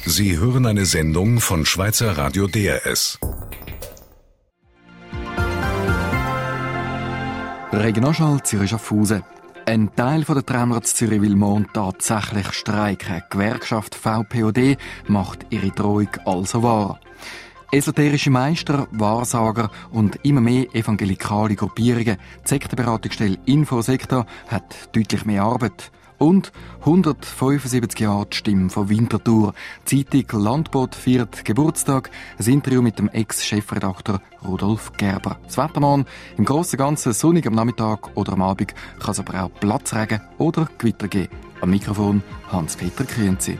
Sie hören eine Sendung von Schweizer Radio DRS. Regionalschall Zürich-Schaffhausen. Ein Teil der Trainer zu Zürich will morgen tatsächlich streiken. Die Gewerkschaft VPOD macht ihre Drohung also wahr. Esoterische Meister, Wahrsager und immer mehr evangelikale Gruppierungen. Die Sektenberatungsstelle Infosektor hat deutlich mehr Arbeit. Und 175 Jahre die Stimme von Winterthur. Die Zeitung Landbote feiert Geburtstag. Ein Interview mit dem Ex-Chefredakteur Rudolf Gerber. Das Wettermann im Großen und Ganzen sonnig am Nachmittag oder am Abend, kann es aber auch Platzregen oder Gewitter geben. Am Mikrofon Hans-Peter Grünzi.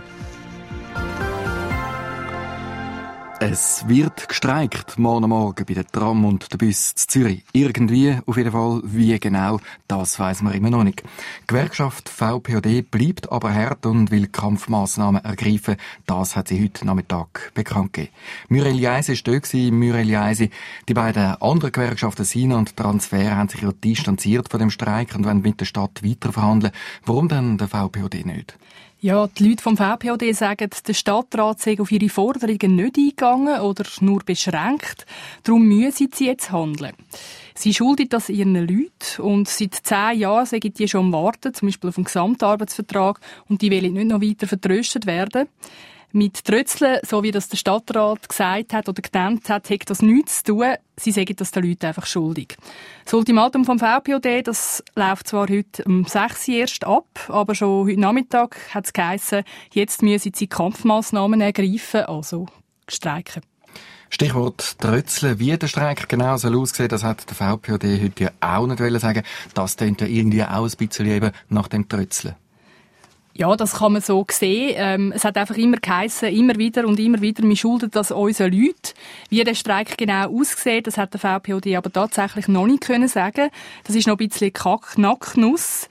Es wird gestreikt, morgen Morgen bei den Tram und den Bus zu Zürich. Irgendwie, auf jeden Fall, wie genau, das weiss man immer noch nicht. Die Gewerkschaft VPOD bleibt aber hart und will Kampfmassnahmen ergreifen. Das hat sie heute Nachmittag bekannt gegeben. Muriel Jeisi war dort. Muriel Jeisi, die beiden anderen Gewerkschaften Sina und Transfer haben sich ja distanziert von dem Streik und wollen mit der Stadt weiterverhandeln. Warum denn der VPOD nicht? Ja, die Leute vom VPOD sagen, der Stadtrat sei auf ihre Forderungen nicht eingegangen oder nur beschränkt. Darum müssen sie jetzt handeln. Sie schuldet das ihren Leuten und seit 10 Jahren sind die schon am Warten, zum Beispiel auf den Gesamtarbeitsvertrag, und die wollen nicht noch weiter vertröstet werden. Mit Trötzeln, so wie das der Stadtrat gesagt hat oder genannt hat, hat das nichts zu tun. Sie sagen das den Leuten einfach schuldig. Das Ultimatum vom VPOD, das läuft zwar heute um 6 Uhr erst ab, aber schon heute Nachmittag hat es geheissen, jetzt müssen sie Kampfmassnahmen ergreifen, also streiken. Stichwort Trötzeln. Wie der Streik genau soll aussehen, das hat der VPOD heute ja auch nicht sagen. Das tönt ja irgendwie auch ein bisschen eben nach dem Trötzeln. Ja, das kann man so sehen. Es hat einfach immer geheissen, immer wieder, wir schulden das unseren Leuten. Wie der Streik genau aussieht, das hat der VPOD aber tatsächlich noch nicht können sagen. Das ist noch ein bisschen Knacknuss.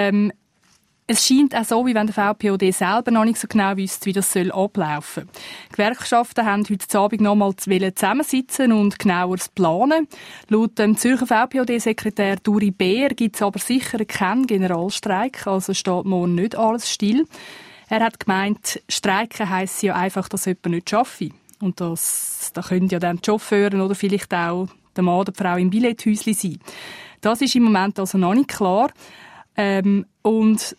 Es scheint auch so, wie wenn der VPOD selber noch nicht so genau wüsste, wie das ablaufen soll. Die Gewerkschaften haben heute Abend nochmal zusammensitzen und genaueres planen. Laut dem Zürcher VPOD-Sekretär Duri Beer gibt es aber sicher keinen Generalstreik, also steht morgen nicht alles still. Er hat gemeint, Streiken heisst ja einfach, dass jemand nicht schaffe. Und da können ja dann die Chauffeure oder vielleicht auch der Mann oder die Frau im Billetthäuschen sein. Das ist im Moment also noch nicht klar. Und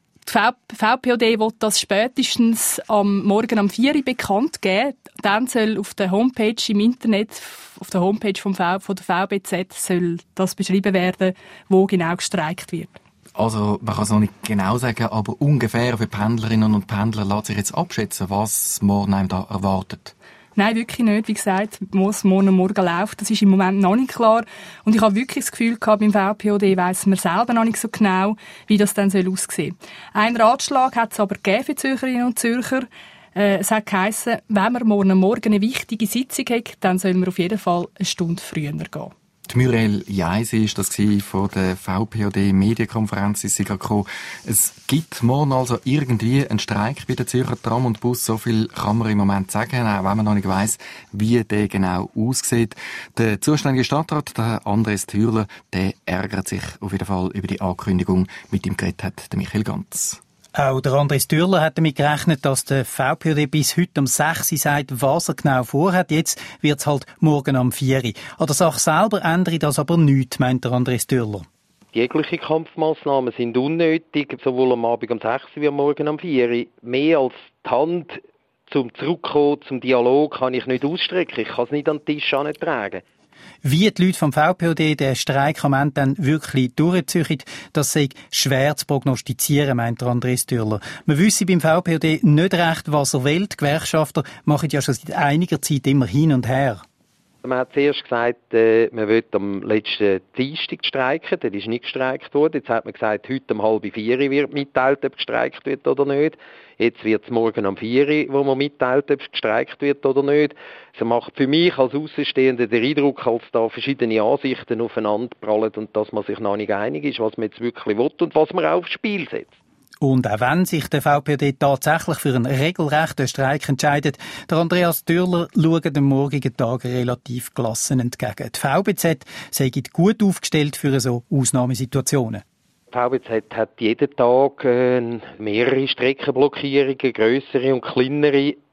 die VPOD will das spätestens am Morgen um 4 Uhr bekannt geben. Dann soll auf der Homepage im Internet, auf der Homepage von der VBZ, soll das beschrieben werden, wo genau gestreikt wird. Also, man kann es noch nicht genau sagen, aber ungefähr für Pendlerinnen und Pendler lässt sich jetzt abschätzen, was morgen einem da erwartet. Nein, wirklich nicht. Wie gesagt, was morgen läuft, das ist im Moment noch nicht klar. Und ich habe wirklich das Gefühl gehabt, beim VPOD weiss man selber noch nicht so genau, wie das dann aussehen soll. Ein Ratschlag hat es aber gegeben für Zürcherinnen und Zürcher. Es hat geheissen, wenn man morgen eine wichtige Sitzung hat, dann soll man auf jeden Fall eine Stunde früher gehen. Die Muriel Jeisi ist das von der VPOD-Medienkonferenz in Sigako. Es gibt morgen also irgendwie einen Streik bei der Zürcher Tram und Bus. So viel kann man im Moment sagen, auch wenn man noch nicht weiss, wie der genau aussieht. Der zuständige Stadtrat, der Andres Thürler, der ärgert sich auf jeden Fall über die Ankündigung. Mit ihm geredet hat der Michael Ganz. Auch der Andres Thürler hat damit gerechnet, dass der VPOD bis heute um 6 Uhr sagt, was er genau vorhat. Jetzt wird es halt morgen um 4 Uhr. An der Sache selber ändere das aber nichts, meint der Andres Thürler. Jegliche Kampfmassnahmen sind unnötig, sowohl am Abend um 6 Uhr wie am Morgen um 4 Uhr. Mehr als die Hand zum Zurückkommen, zum Dialog, kann ich nicht ausstrecken. Ich kann es nicht an den Tisch tragen. Wie die Leute vom VPOD den Streik am Ende dann wirklich durchziehen, das sei schwer zu prognostizieren, meint Andres Thürler. Man wisse beim VPOD nicht recht, was er will. Die Gewerkschafter machen ja schon seit einiger Zeit immer hin und her. Man hat zuerst gesagt, man will am letzten Dienstag streiken. Das ist nicht gestreikt worden. Jetzt hat man gesagt, heute um 3:30 wird mitteilt, ob gestreikt wird oder nicht. Jetzt wird es morgen um 4 Uhr, wo man mitteilt, ob es gestreikt wird oder nicht. Das macht für mich als Außenstehender den Eindruck, als da verschiedene Ansichten aufeinander prallen und dass man sich noch nicht einig ist, was man jetzt wirklich will und was man auch aufs Spiel setzt. Und auch wenn sich der VPOD tatsächlich für einen regelrechten Streik entscheidet, der Andreas Thürler schaut dem morgigen Tag relativ gelassen entgegen. Die VBZ sei gut aufgestellt für so Ausnahmesituationen. Die VBZ hat jeden Tag mehrere Streckenblockierungen, grössere und kleinere.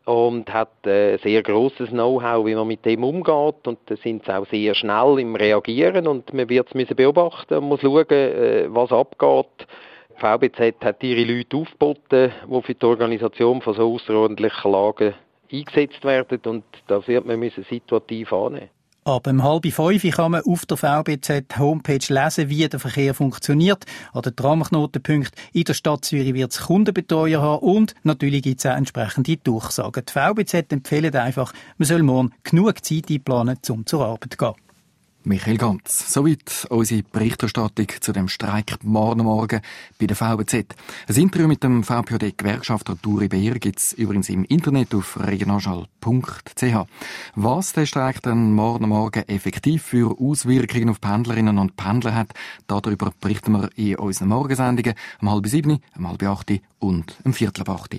und hat ein sehr grosses Know-how, wie man mit dem umgeht, und da sind sie auch sehr schnell im Reagieren, und man wird es beobachten und muss schauen, was abgeht. Die VBZ hat ihre Leute aufgeboten, die für die Organisation von so außerordentlichen Lagen eingesetzt werden, und das wird man situativ annehmen. Ab 4:30 kann man auf der VBZ-Homepage lesen, wie der Verkehr funktioniert. An den Tramknotenpunkten in der Stadt Zürich wird es Kundenbetreuer haben und natürlich gibt es auch entsprechende Durchsagen. Die VBZ empfiehlt einfach, man soll morgen genug Zeit einplanen, um zur Arbeit zu gehen. Michael Ganz. Soweit unsere Berichterstattung zu dem Streik morgen bei der VBZ. Ein Interview mit dem VPOD-Gewerkschafter Duri Beer gibt es übrigens im Internet auf regionalschall.ch. Was der Streik dann morgen effektiv für Auswirkungen auf Pendlerinnen und Pendler hat, darüber berichten wir in unseren Morgensendungen um 6:30, um 7:30 und um 7:45.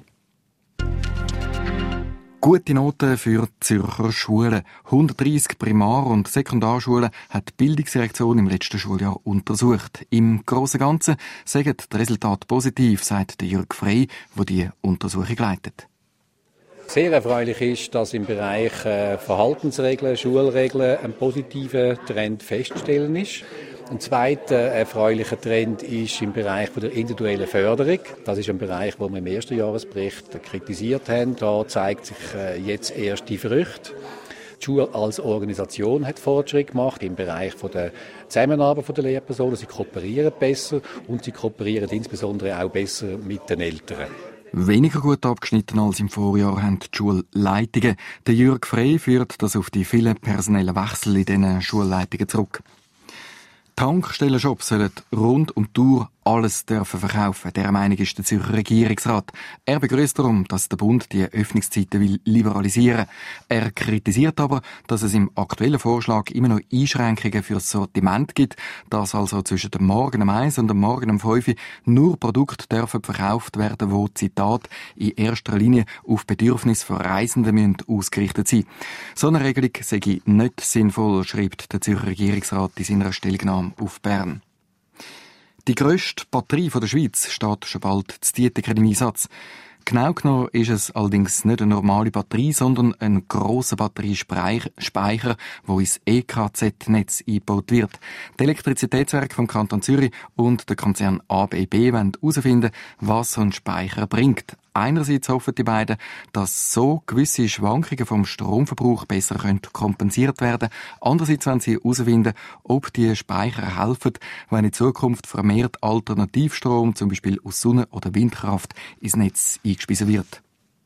Gute Noten für Zürcher Schulen. 130 Primar- und Sekundarschulen hat die Bildungsdirektion im letzten Schuljahr untersucht. Im Großen und Ganzen sagen die Resultate positiv, sagt Jürg Frey, der die Untersuchung leitet. Sehr erfreulich ist, dass im Bereich Verhaltensregeln, Schulregeln ein positiver Trend festzustellen ist. Ein zweiter erfreulicher Trend ist im Bereich der individuellen Förderung. Das ist ein Bereich, den wir im ersten Jahresbericht kritisiert haben. Da zeigt sich jetzt erst die Früchte. Die Schule als Organisation hat Fortschritte gemacht im Bereich der Zusammenarbeit der Lehrpersonen. Sie kooperieren besser und sie kooperieren insbesondere auch besser mit den Eltern. Weniger gut abgeschnitten als im Vorjahr haben die Schulleitungen. Der Jürg Frey führt das auf die vielen personellen Wechsel in diesen Schulleitungen zurück. Tankstellenshops sollen rund um die Uhr alles dürfen verkaufen. Dieser Meinung ist der Zürcher Regierungsrat. Er begrüßt darum, dass der Bund die Öffnungszeiten will liberalisieren. Er kritisiert aber, dass es im aktuellen Vorschlag immer noch Einschränkungen für das Sortiment gibt, dass also zwischen dem Morgen um 1 und dem Morgen um 5 nur Produkte dürfen verkauft werden, wo, Zitat, in erster Linie auf Bedürfnisse von Reisenden ausgerichtet sind. So eine Regelung sei nicht sinnvoll, schreibt der Zürcher Regierungsrat in seiner Stellungnahme auf Bern. Die grösste Batterie der Schweiz steht schon bald zu Dietikon im Einsatz. Genau genommen ist es allerdings nicht eine normale Batterie, sondern ein grosser Batteriespeicher, der ins EKZ-Netz eingebaut wird. Die Elektrizitätswerke vom Kanton Zürich und der Konzern ABB wollen herausfinden, was so ein Speicher bringt. Einerseits hoffen die beiden, dass so gewisse Schwankungen vom Stromverbrauch besser kompensiert werden können. Andererseits wollen sie herausfinden, ob die Speicher helfen, wenn in Zukunft vermehrt Alternativstrom, zum Beispiel aus Sonne- oder Windkraft, ins Netz eingespeist wird.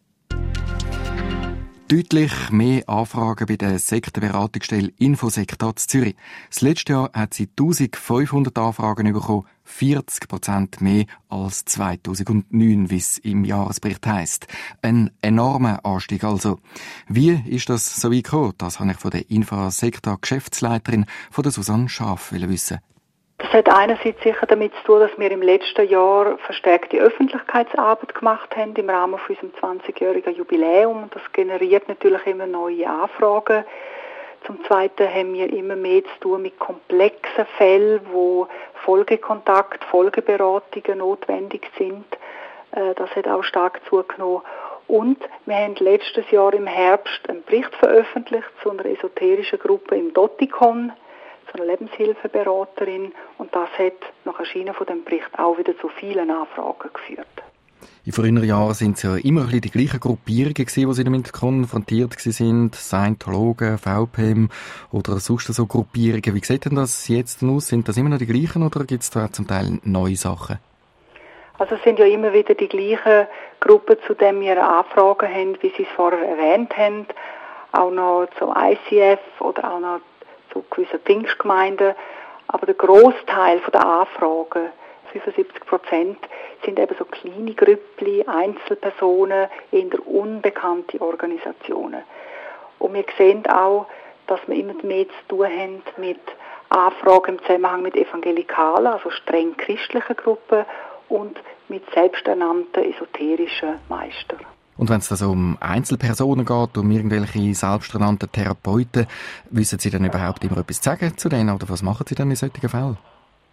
Deutlich mehr Anfragen bei der Sektenberatungsstelle Infosec in Zürich. Das letzte Jahr hat sie 1500 Anfragen bekommen, 40% mehr als 2009, wie es im Jahresbericht heisst. Ein enormer Anstieg also. Wie ist das so weit gekommen? Das habe ich von der Infosecta-Geschäftsleiterin von der Susanne Schaaf wissen. Das hat einerseits sicher damit zu tun, dass wir im letzten Jahr verstärkte Öffentlichkeitsarbeit gemacht haben im Rahmen von unserem 20-jährigen Jubiläum. Das generiert natürlich immer neue Anfragen. Zum Zweiten haben wir immer mehr zu tun mit komplexen Fällen, wo Folgekontakt, Folgeberatungen notwendig sind. Das hat auch stark zugenommen. Und wir haben letztes Jahr im Herbst einen Bericht veröffentlicht zu einer esoterischen Gruppe im Dotikon, zu einer Lebenshilfeberaterin, und das hat nach Erscheinen von dem Bericht auch wieder zu vielen Anfragen geführt. In früheren Jahren sind es ja immer ein bisschen die gleichen Gruppierungen gewesen, die sie damit konfrontiert sind, Scientologen, VPM oder sonst so Gruppierungen. Wie sieht denn das jetzt aus? Sind das immer noch die gleichen oder gibt es da zum Teil neue Sachen? Also es sind ja immer wieder die gleichen Gruppen, zu denen wir Anfragen haben, wie Sie es vorher erwähnt haben, auch noch zum ICF oder auch noch zu gewissen Pfingstgemeinden. Aber der Grossteil der Anfragen, 75%, sind eben so kleine Grüppli, Einzelpersonen, eher unbekannte Organisationen. Und wir sehen auch, dass wir immer mehr zu tun haben mit Anfragen im Zusammenhang mit evangelikalen, also streng christlichen Gruppen und mit selbsternannten esoterischen Meistern. Und wenn es da so um Einzelpersonen geht, um irgendwelche selbsternannten Therapeuten, wissen Sie dann überhaupt immer etwas zu sagen zu denen oder was machen Sie dann in solchen Fällen?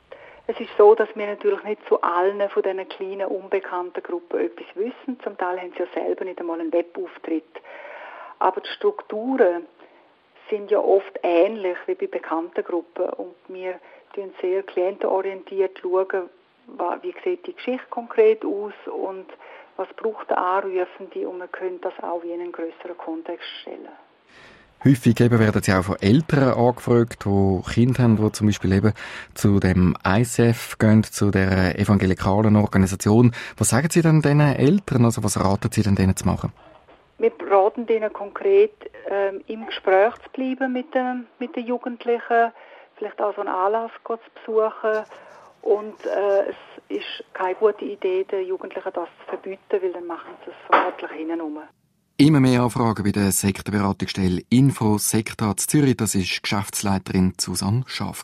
Es ist so, dass wir natürlich nicht zu allen von diesen kleinen, unbekannten Gruppen etwas wissen. Zum Teil haben sie ja selber nicht einmal einen Webauftritt. Aber die Strukturen sind ja oft ähnlich wie bei bekannten Gruppen. Und wir schauen sehr klientenorientiert, wie sieht die Geschichte konkret aus und was braucht der Anrufende, und wir können das auch wie in einen grösseren Kontext stellen. Häufig werden sie auch von Eltern angefragt, die Kinder haben, die zum Beispiel eben zu dem ICF gehen, zu der evangelikalen Organisation. Was sagen Sie denn diesen Eltern? Also was raten Sie denn denen zu machen? Wir raten ihnen konkret, im Gespräch zu bleiben mit den Jugendlichen, vielleicht auch so einen Anlass zu besuchen. Und es ist keine gute Idee, den Jugendlichen das zu verbieten, weil dann machen sie es vermutlich hintenrum. Immer mehr Anfragen bei der Sektenberatungsstelle Info Sekta in Zürich. Das war Geschäftsleiterin Susanne Schaaf.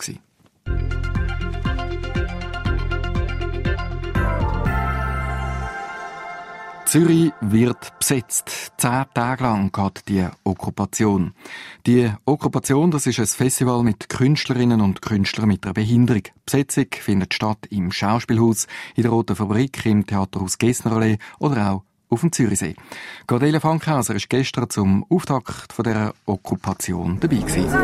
Zürich wird besetzt. 10 Tage lang geht die Okkupation. Die Okkupation, das ist ein Festival mit Künstlerinnen und Künstlern mit einer Behinderung. Die Besetzung findet statt im Schauspielhaus, in der Roten Fabrik, im Theaterhaus Gessnerallee oder auch auf dem Zürichsee. Cordelia Fankhauser war gestern zum Auftakt von dieser Okkupation dabei gewesen.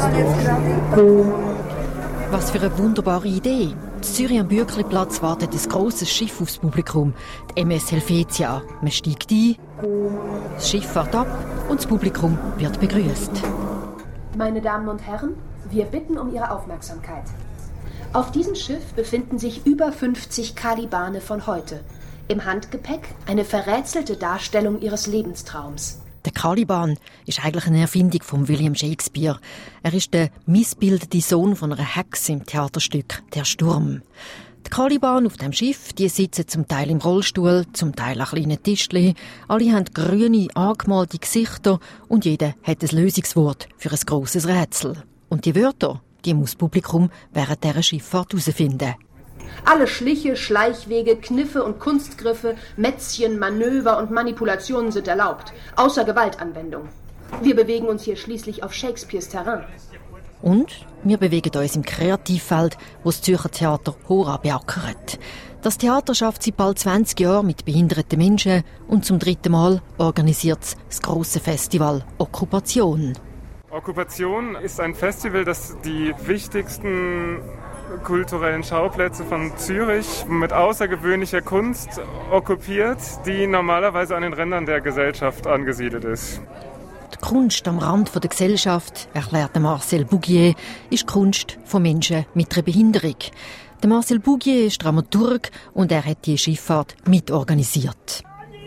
Was für eine wunderbare Idee. In Zürich am Bürkliplatz wartet ein grosses Schiff aufs Publikum, die MS Helvetia. Man steigt ein, das Schiff fährt ab und das Publikum wird begrüßt. Meine Damen und Herren, wir bitten um Ihre Aufmerksamkeit. Auf diesem Schiff befinden sich über 50 Kalibane von heute. Im Handgepäck eine verrätselte Darstellung ihres Lebenstraums. Der Caliban ist eigentlich eine Erfindung von William Shakespeare. Er ist der missbildete Sohn von einer Hexe im Theaterstück «Der Sturm». Die Caliban auf dem Schiff, die sitzen zum Teil im Rollstuhl, zum Teil an kleinen Tischchen. Alle haben grüne, angemalte Gesichter und jeder hat ein Lösungswort für ein grosses Rätsel. Und die Wörter, die muss das Publikum während dieser Schifffahrt herausfinden. Alle Schliche, Schleichwege, Kniffe und Kunstgriffe, Mätzchen, Manöver und Manipulationen sind erlaubt, außer Gewaltanwendung. Wir bewegen uns hier schließlich auf Shakespeares Terrain. Und wir bewegen uns im Kreativfeld, wo das Zürcher Theater Hora beackert. Das Theater schafft seit bald 20 Jahren mit behinderten Menschen und zum 3. Mal organisiert es das grosse Festival Okkupation. Okkupation ist ein Festival, das die wichtigsten kulturellen Schauplätze von Zürich mit außergewöhnlicher Kunst okkupiert, die normalerweise an den Rändern der Gesellschaft angesiedelt ist. Die Kunst am Rand der Gesellschaft, erklärte Marcel Bouguier, ist Kunst von Menschen mit einer Behinderung. Der Marcel Bouguier ist Dramaturg und er hat die Schifffahrt mitorganisiert.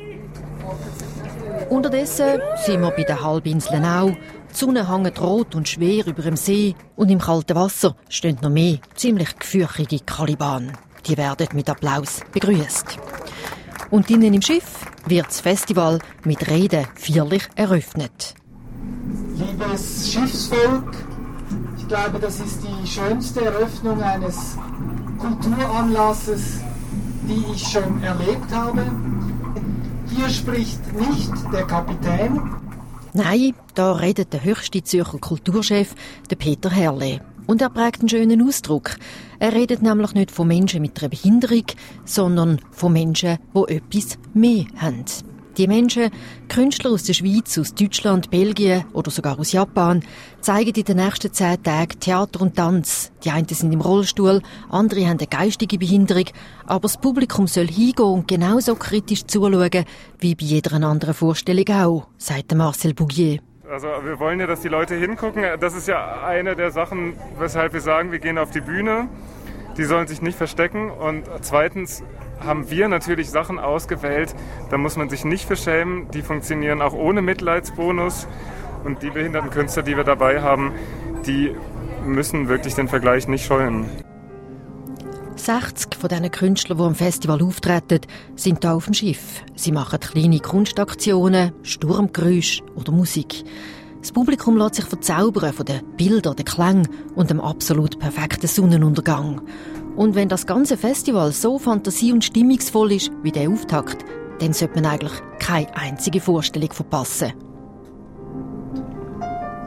Unterdessen sind wir bei der Halbinsel Nau. Die Sonne hängt rot und schwer über dem See und im kalten Wasser stehen noch mehr ziemlich gefürchtige Caliban. Die werden mit Applaus begrüßt. Und innen im Schiff wird das Festival mit Reden feierlich eröffnet. Liebes Schiffsvolk, ich glaube, das ist die schönste Eröffnung eines Kulturanlasses, die ich schon erlebt habe. Hier spricht nicht der Kapitän. Nein, da redet der höchste Zürcher Kulturchef, der Peter Herrle. Und er prägt einen schönen Ausdruck. Er redet nämlich nicht von Menschen mit einer Behinderung, sondern von Menschen, die etwas mehr haben. Die Menschen, Künstler aus der Schweiz, aus Deutschland, Belgien oder sogar aus Japan, zeigen in den nächsten 10 Tagen Theater und Tanz. Die einen sind im Rollstuhl, andere haben eine geistige Behinderung, aber das Publikum soll hingehen und genauso kritisch zuschauen wie bei jeder anderen Vorstellung auch, sagt Marcel Bouguier. Also wir wollen ja, dass die Leute hingucken. Das ist ja eine der Sachen, weshalb wir sagen, wir gehen auf die Bühne. Die sollen sich nicht verstecken. Und zweitens haben wir natürlich Sachen ausgewählt, da muss man sich nicht für schämen. Die funktionieren auch ohne Mitleidsbonus. Und die behinderten Künstler, die wir dabei haben, die müssen wirklich den Vergleich nicht scheuen. 60 von diesen Künstlern, die am Festival auftreten, sind hier auf dem Schiff. Sie machen kleine Kunstaktionen, Sturmgeräusche oder Musik. Das Publikum lässt sich verzaubern von den Bildern, den Klängen und dem absolut perfekten Sonnenuntergang. Und wenn das ganze Festival so fantasie- und stimmungsvoll ist wie der Auftakt, dann sollte man eigentlich keine einzige Vorstellung verpassen.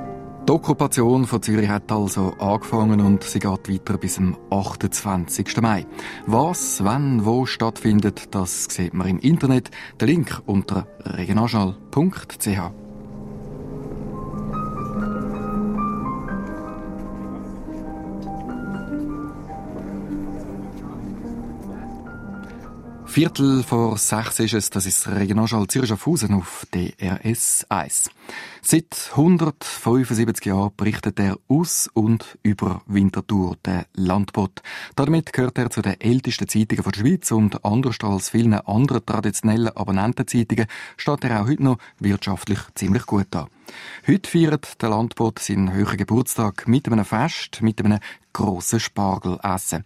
Die Okkupation von Zürich hat also angefangen und sie geht weiter bis zum 28. Mai. Was, wann, wo stattfindet, das sieht man im Internet. Der Link unter regionaljournal.ch. Viertel vor 6 ist es, das ist Regionaljournal Zürich Schaffhausen auf DRS 1. Seit 175 Jahren berichtet er aus und über Winterthur, der Landbot. Damit gehört er zu den ältesten Zeitungen der Schweiz und anders als vielen anderen traditionellen Abonnentenzeitungen steht er auch heute noch wirtschaftlich ziemlich gut an. Heute feiert der Landbot seinen höheren Geburtstag mit einem Fest, mit einem grossen Spargelessen.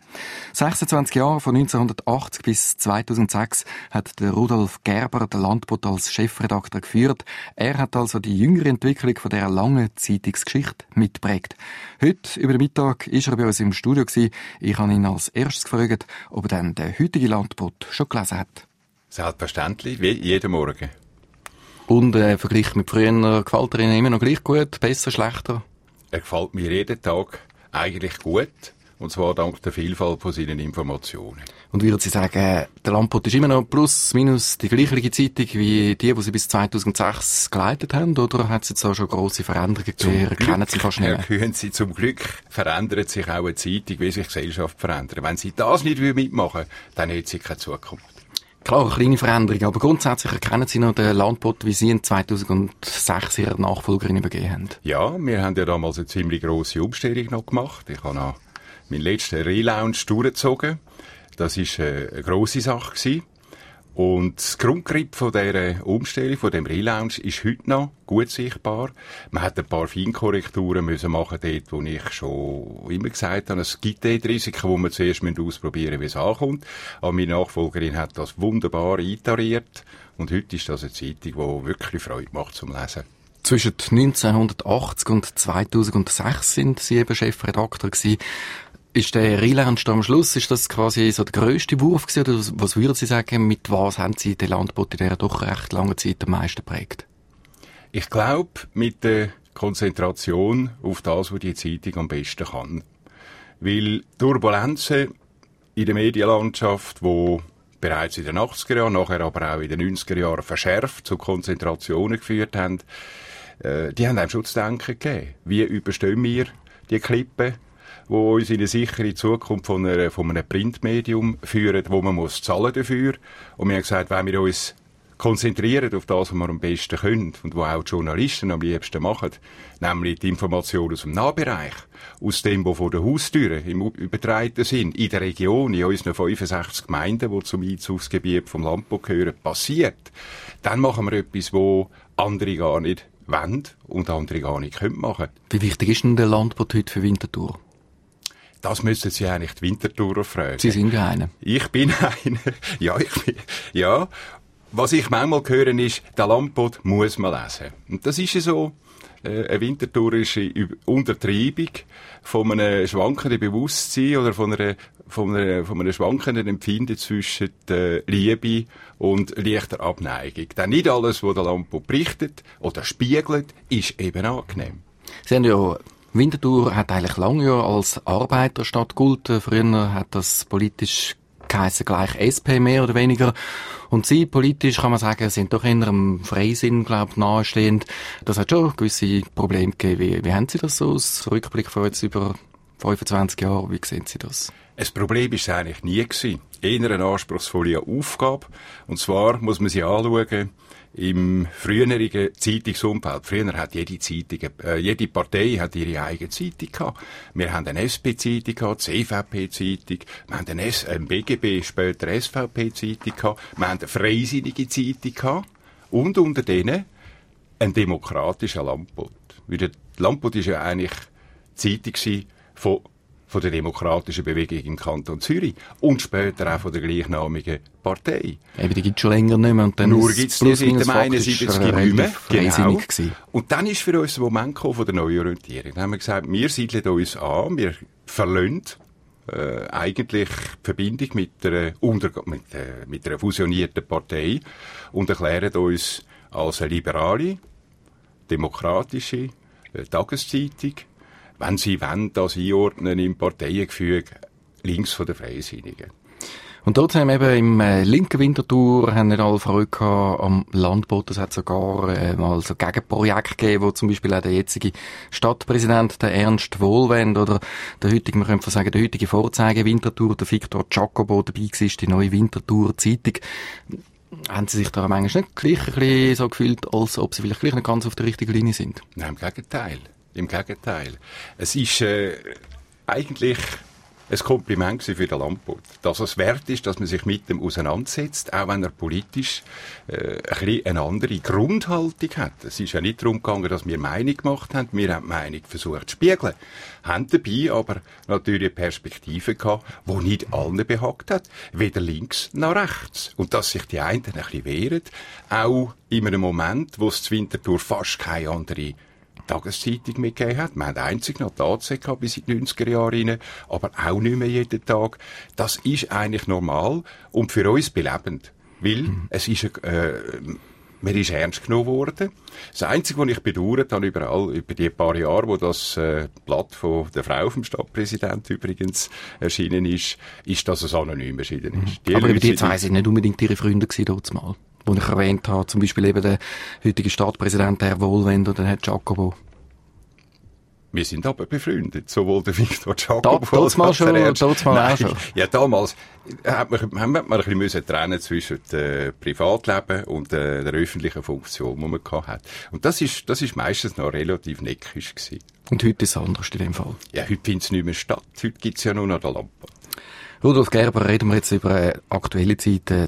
26 Jahre von 1980 bis 2006 hat der Rudolf Gerber den Landbot als Chefredakteur geführt. Er hat also die jüngere Entwicklung von dieser langen Zeitungsgeschichte mitgeprägt. Heute über den Mittag war er bei uns im Studio gewesen. Ich habe ihn als erstes gefragt, ob er dann den heutigen Landbot schon gelesen hat. Selbstverständlich, wie jeden Morgen. Und Vergleich mit früher, gefällt er Ihnen immer noch gleich gut, besser, schlechter? Er gefällt mir jeden Tag eigentlich gut, und zwar dank der Vielfalt von seinen Informationen. Und würden Sie sagen, der Landbot ist immer noch plus, minus die gleiche Zeitung wie die Sie bis 2006 geleitet haben, oder hat es jetzt auch schon grosse Veränderungen gegeben? Kennen Sie fast nicht mehr? Hören Sie, zum Glück verändert sich auch eine Zeitung, wie sich die Gesellschaft verändert. Wenn sie das nicht mitmachen, dann hat sie keine Zukunft. Klar, eine kleine Veränderung, aber grundsätzlich erkennen Sie noch den Landbot, wie Sie in 2006 Ihrer Nachfolgerin übergeben haben. Ja, wir haben ja damals eine ziemlich grosse Umstellung noch gemacht. Ich habe noch meinen letzten Relaunch durchgezogen. Das war eine grosse Sache gewesen. Und das Grundgrip von dieser Umstellung, von dem Relaunch, ist heute noch gut sichtbar. Man hat ein paar Feinkorrekturen müssen machen dort, wo ich schon immer gesagt habe, es gibt dort Risiken, die wir zuerst ausprobieren müssen, wie es ankommt. Aber meine Nachfolgerin hat das wunderbar eintariert. Und heute ist das eine Zeitung, die wirklich Freude macht zum Lesen. Zwischen 1980 und 2006 sind Sie eben Chefredakteur gewesen. Ist der Relaunch am Schluss, ist das quasi so der grösste Wurf gewesen, oder was würden Sie sagen, mit was haben Sie den Landbot in dieser doch recht langen Zeit am meisten geprägt? Ich glaube, mit der Konzentration auf das, was die Zeitung am besten kann. Weil Turbulenzen in der Medienlandschaft, die bereits in den 80er Jahren, nachher aber auch in den 90er Jahren verschärft zu Konzentrationen geführt haben, die haben einem schon zu denken gegeben. Wie überstehen wir die Klippe, wo uns in eine sichere Zukunft von einem Printmedium führen, wo man muss zahlen dafür. Und wir haben gesagt, wenn wir uns konzentrieren auf das, was wir am besten können und was auch die Journalisten am liebsten machen, nämlich die Informationen aus dem Nahbereich, aus dem, was vor der Haustüre im übertreiten Sinn, in der Region, in unseren 65 Gemeinden, die zum Einzugsgebiet vom Landbot gehören, passiert, dann machen wir etwas, was andere gar nicht wollen und andere gar nicht machen können. Wie wichtig ist denn der Landbot heute für Winterthur? Das müssten Sie eigentlich die Winterthurer fragen. Sie sind ja einer. Ich bin einer. Ja. Was ich manchmal höre, ist, der Landbot muss man lesen. Und das ist ja so eine winterthurische Untertreibung von einem schwankenden Bewusstsein oder von einem schwankenden Empfinden zwischen Liebe und leichter Abneigung. Denn nicht alles, was der Landbot berichtet oder spiegelt, ist eben angenehm. Sie haben ja Winterthur hat eigentlich lange ja als Arbeiterstadt gegolten. Früher hat das politisch geheissen gleich SP mehr oder weniger. Und Sie politisch, kann man sagen, sind doch eher einem Freisinn, glaube ich, nahestehend. Das hat schon gewisse Probleme gegeben. Wie haben Sie das so aus Rückblick von jetzt über 25 Jahren? Wie sehen Sie das? Ein Problem war es eigentlich nie gewesen. Eher eine anspruchsvolle Aufgabe. Und zwar muss man sie anschauen, im früheren Zeitungsumfeld. Früher hat jede Partei hat ihre eigene Zeitung gehabt. Wir haben eine SP-Zeitung gehabt, CVP-Zeitung, wir haben eine BGB, später SVP-Zeitung gehabt, wir haben eine freisinnige Zeitung gehabt und unter denen ein demokratischer Landbot. Weil der Landbot war ja eigentlich die Zeitung von der demokratischen Bewegung im Kanton Zürich und später auch von der gleichnamigen Partei. Eben, die gibt es schon länger nicht mehr. Und dann nur gibt es die seit dem 71 nicht mehr. Genau. Und dann ist für uns ein Moment gekommen von der Neuorientierung. Dann haben wir gesagt, wir siedeln uns an, wir verlassen eigentlich die Verbindung mit einer fusionierten Partei und erklären uns als eine liberale, demokratische, Tageszeitung, wenn sie wollen, das einordnen im Parteiengefüge links von den Freisinnigen. Und trotzdem eben im linken Winterthur haben nicht alle Freude gehabt am Landboten. Es hat sogar mal so Gegenprojekte gegeben, wo zum Beispiel auch der jetzige Stadtpräsident, der Ernst Wohlwend, oder der heutige, man könnte sagen, der heutige Vorzeige Winterthur, der Victor Giacobo, dabei war, die neue Winterthur Zeitung. Haben Sie sich da manchmal nicht gleich ein bisschen so gefühlt, als ob Sie vielleicht gleich nicht ganz auf der richtigen Linie sind? Nein, im Gegenteil. Im Gegenteil. Es ist eigentlich ein Kompliment für den Landbot. Dass es wert ist, dass man sich mit dem auseinandersetzt, auch wenn er politisch ein bisschen eine andere Grundhaltung hat. Es ist ja nicht darum gegangen, dass wir Meinung gemacht haben. Wir haben die Meinung versucht zu spiegeln. Haben dabei aber natürlich eine Perspektive gehabt, die nicht allen behagt hat. Weder links noch rechts. Und dass sich die einen ein bisschen wehren, auch in einem Moment, wo es zu Winterthur fast keine andere Tageszeitung mitgegeben hat. Wir haben einzig noch die AZ gehabt bis in die 90er Jahre rein, aber auch nicht mehr jeden Tag. Das ist eigentlich normal und für uns belebend, weil es ist man ist ernst genommen worden. Das Einzige, was ich bedauert habe überall, über die paar Jahre, wo das Blatt von der Frau vom Stadtpräsidenten übrigens erschienen ist, dass es anonym erschienen ist. Aber über die zwei sind nicht unbedingt Ihre Freunde gewesen, dort mal. Wo ich erwähnt habe, zum Beispiel eben der heutige Stadtpräsident, Herr Wohlwend oder Herr Giacobo. Wir sind aber befreundet, sowohl der Victor Giacobo als auch der Ernst. Auch schon. Ja, damals haben wir ein bisschen trennen zwischen dem Privatleben und der öffentlichen Funktion, die man hatte. Und das ist meistens noch relativ neckisch gewesen. Und heute ist es anders in dem Fall? Ja, heute findet es nicht mehr statt. Heute gibt es ja nur noch den Lampe. Rudolf Gerber, reden wir jetzt über aktuelle Zeiten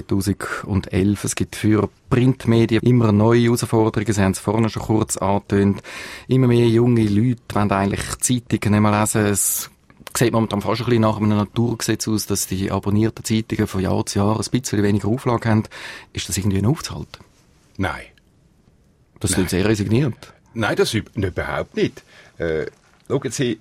2011. Es gibt für Printmedien immer neue Herausforderungen. Sie haben es vorhin schon kurz angetönt. Immer mehr junge Leute wollen eigentlich Zeitungen nicht mehr lesen. Es sieht momentan fast ein bisschen nach einem Naturgesetz aus, dass die abonnierten Zeitungen von Jahr zu Jahr ein bisschen weniger Auflage haben. Ist das irgendwie aufzuhalten? Nein. Das klingt sehr resigniert. Nein, das überhaupt nicht. Schauen Sie,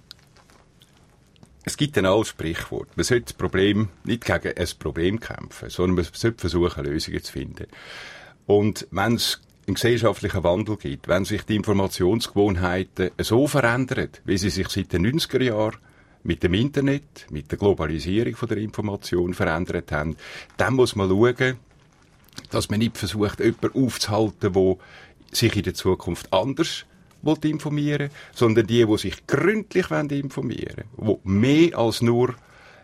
es gibt ein altes Sprichwort. Man sollte das Problem nicht gegen ein Problem kämpfen, sondern man sollte versuchen, Lösungen zu finden. Und wenn es einen gesellschaftlichen Wandel gibt, wenn sich die Informationsgewohnheiten so verändern, wie sie sich seit den 90er Jahren mit dem Internet, mit der Globalisierung von der Information verändert haben, dann muss man schauen, dass man nicht versucht, jemanden aufzuhalten, der sich in der Zukunft anders informieren, sondern die sich gründlich informieren wollen, die mehr als nur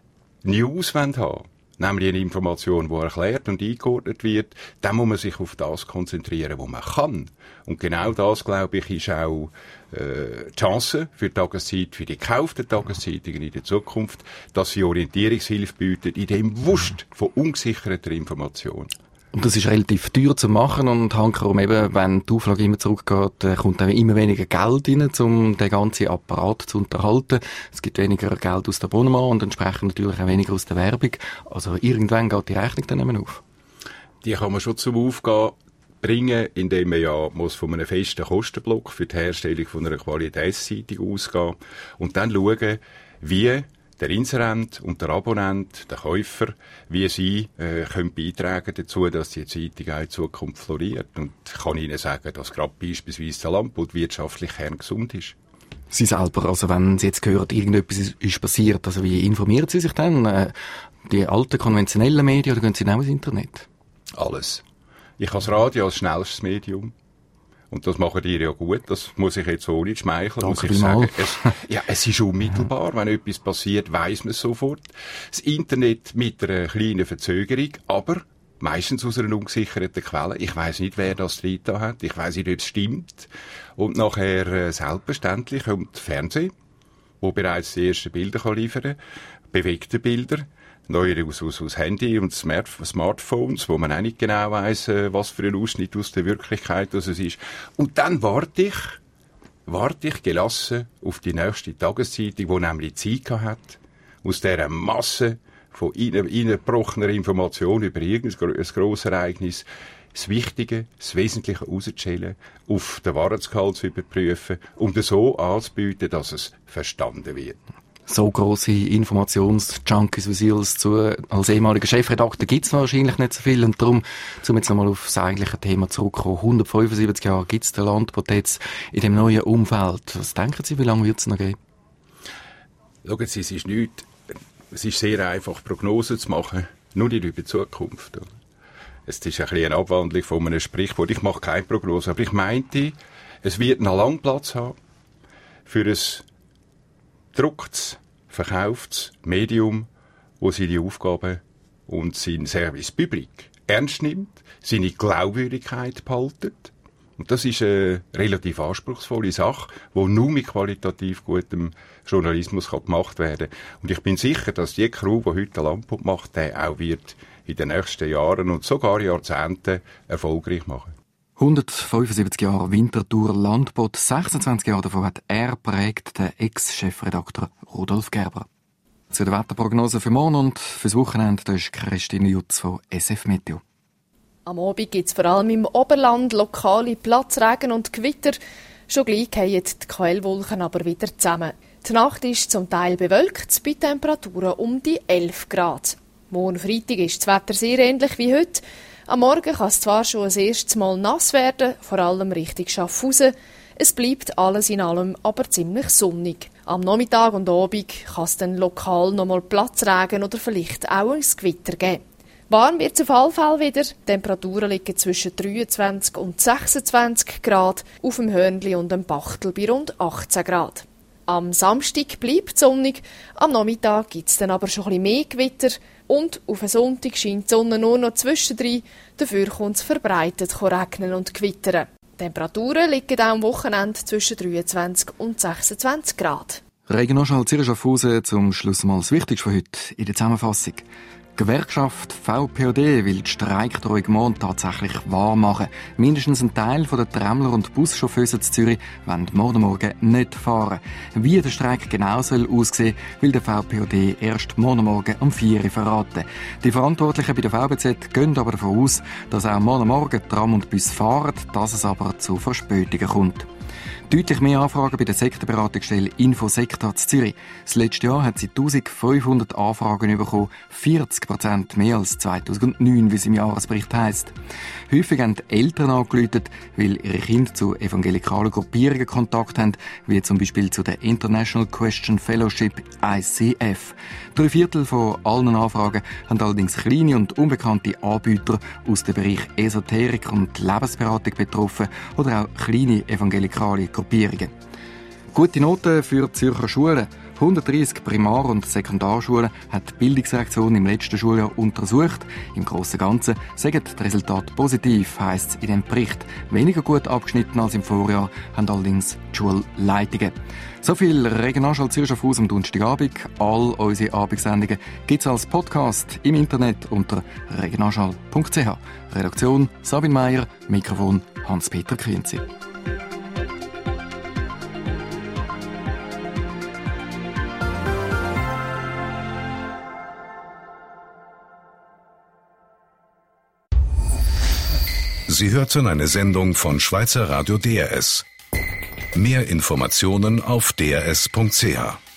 News haben, nämlich eine Information, die erklärt und eingeordnet wird, dann muss man sich auf das konzentrieren, was man kann. Und genau das, glaube ich, ist auch die Chance für die Tageszeit, für die gekauften Tageszeitungen in der Zukunft, dass sie Orientierungshilfe bieten in dem Wust von ungesicherter Information. Und das ist relativ teuer zu machen und hankerum eben, wenn die Auflage immer zurückgeht, kommt dann immer weniger Geld rein, um den ganzen Apparat zu unterhalten. Es gibt weniger Geld aus dem Abonnement und entsprechend natürlich auch weniger aus der Werbung. Also irgendwann geht die Rechnung dann nicht mehr auf. Die kann man schon zum Aufgehen bringen, indem man ja muss von einem festen Kostenblock für die Herstellung von einer Qualitätszeitung ausgehen und dann schauen, wie der Inserent und der Abonnent, der Käufer, wie sie können beitragen dazu, dass die Zeitung auch in Zukunft floriert. Und ich kann Ihnen sagen, dass gerade beispielsweise der Landbot wirtschaftlich kerngesund ist. Sie selber, also wenn Sie jetzt hören, irgendetwas ist passiert, also wie informieren Sie sich dann? Die alten konventionellen Medien oder gehen Sie auch ins Internet? Alles. Ich habe das Radio als schnellstes Medium. Und das machen die ja gut, das muss ich jetzt ohne schmeicheln, muss ich sagen. Es ist unmittelbar, wenn etwas passiert, weiss man es sofort. Das Internet mit einer kleinen Verzögerung, aber meistens aus einer ungesicherten Quelle. Ich weiss nicht, wer das drin hat, ich weiss nicht, ob es stimmt. Und nachher selbstverständlich kommt Fernsehen, wo bereits die ersten Bilder liefern kann, bewegte Bilder. Neuere aus Handy und Smartphones, wo man auch nicht genau weiss, was für ein Ausschnitt aus der Wirklichkeit das ist. Und dann warte ich gelassen auf die nächste Tageszeitung, die nämlich Zeit hat, aus dieser Masse von reingebrochener Information über irgendein grosses Ereignis, das Wichtige, das Wesentliche rauszustellen, auf den Wahrheitsgehalt zu überprüfen und so anzubieten, dass es verstanden wird. So grosse Informationsjunkies wie Sie als ehemaliger Chefredakteur gibt es wahrscheinlich nicht so viel. Und darum, um jetzt nochmal auf das eigentliche Thema zurückzukommen, 175 Jahre gibt es den Landbot jetzt in dem neuen Umfeld. Was denken Sie, wie lange wird es noch geben? Schauen Sie, es ist sehr einfach, Prognosen zu machen, nur nicht über die Zukunft. Es ist ein bisschen eine Abwandlung von einem Sprichwort. Ich mache keine Prognose, aber ich meinte, es wird noch lange Platz haben für ein gedrucktes, verkauftes Medium, wo sie die Aufgaben und sein Service Public ernst nimmt, seine Glaubwürdigkeit behaltet. Und das ist eine relativ anspruchsvolle Sache, die nur mit qualitativ gutem Journalismus gemacht werden kann. Und ich bin sicher, dass die Crew, die heute Landbot macht, der auch wird in den nächsten Jahren und sogar Jahrzehnten erfolgreich machen. 175 Jahre Winterthur Landbot, 26 Jahre davon hat er prägt, der Ex-Chefredakteur Rudolf Gerber. Zu der Wetterprognose für morgen und fürs Wochenende, da ist Christine Jutz von SF Meteo. Am Abend gibt es vor allem im Oberland lokale Platzregen und Gewitter. Schon gleich fallen die Quellwolken aber wieder zusammen. Die Nacht ist zum Teil bewölkt, bei Temperaturen um die 11 Grad. Morgen Freitag ist das Wetter sehr ähnlich wie heute. Am Morgen kann es zwar schon das erste Mal nass werden, vor allem Richtung Schaffhausen. Es bleibt alles in allem aber ziemlich sonnig. Am Nachmittag und Abend kann es dann lokal nochmal Platzregen oder vielleicht auch ein Gewitter geben. Warm wird es auf alle Fälle wieder. Die Temperaturen liegen zwischen 23 und 26 Grad, auf dem Hörnli und dem Bachtel bei rund 18 Grad. Am Samstag bleibt es sonnig, am Nachmittag gibt es dann aber schon ein bisschen mehr Gewitter und auf den Sonntag scheint die Sonne nur noch zwischendrin, dafür kommt es verbreitet regnen und gewittern. Die Temperaturen liegen auch am Wochenende zwischen 23 und 26 Grad. Regionalschau Zürich Schaffhausen, zum Schluss mal das Wichtigste von heute in der Zusammenfassung. Die Gewerkschaft VPOD will die Streikdrohung morgen tatsächlich wahr machen. Mindestens ein Teil der Tramler und Buschauffeure in Zürich wollen morgen nicht fahren. Wie der Streik genau soll aussehen, will der VPOD erst morgen um 4 Uhr verraten. Die Verantwortlichen bei der VBZ gehen aber davon aus, dass auch morgen Tram und Bus fahren, dass es aber zu Verspätungen kommt. Deutlich mehr Anfragen bei der Sektenberatungsstelle Infosecta in Zürich. Das letzte Jahr hat sie 1500 Anfragen bekommen, 40% mehr als 2009, wie es im Jahresbericht heisst. Häufig haben die Eltern angerufen, weil ihre Kinder zu evangelikalen Gruppierungen Kontakt haben, wie zum Beispiel zu der International Question Fellowship ICF. 3/4 von allen Anfragen haben allerdings kleine und unbekannte Anbieter aus dem Bereich Esoterik und Lebensberatung betroffen oder auch kleine evangelikale Gruppierungen. Gute Noten für die Zürcher Schulen. 130 Primar- und Sekundarschulen hat die Bildungsdirektion im letzten Schuljahr untersucht. Im Großen und Ganzen sagen die Resultate positiv, heisst es in dem Bericht. Weniger gut abgeschnitten als im Vorjahr haben allerdings die Schulleitungen. So viel Regionalschau Zürich auf am Donnerstagabend. All unsere Abendsendungen gibt es als Podcast im Internet unter regionalschau.ch. Redaktion Sabine Meier, Mikrofon Hans-Peter Krienzi. Sie hörten eine Sendung von Schweizer Radio DRS. Mehr Informationen auf drs.ch.